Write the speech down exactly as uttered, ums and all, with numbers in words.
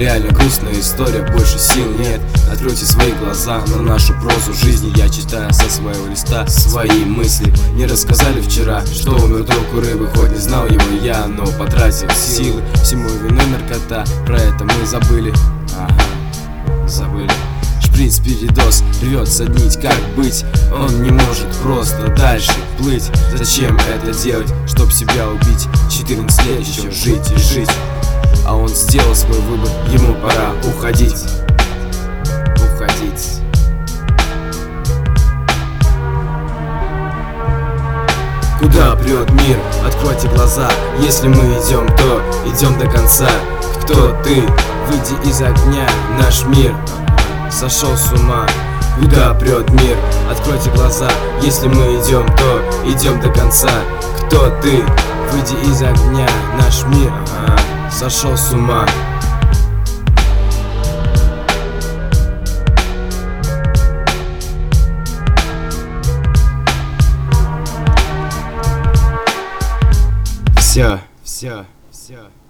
Реально грустная история, больше сил нет. Откройте свои глаза на нашу прозу жизни. Я читаю со своего листа свои мысли. Не рассказали вчера, что умер друг у рыбы. Хоть не знал его я, но потратил силы. Всему вины наркота, про это мы забыли. Ага, забыли. Шприц, передоз, рвется нить, как быть? Он не может просто дальше плыть. Зачем это делать, чтоб себя убить? четырнадцать лет еще жить и жить. А он сделал свой выбор, ему пора уходить. Уходить. Куда прет мир? Откройте глаза. Если мы идем, то идем до конца. Кто ты? Выйди из огня, наш мир сошел с ума. Куда прет мир? Откройте глаза. Если мы идем, то идем до конца. Кто ты? Выйди из огня, наш мир ага, сошел с ума. Все, все, все.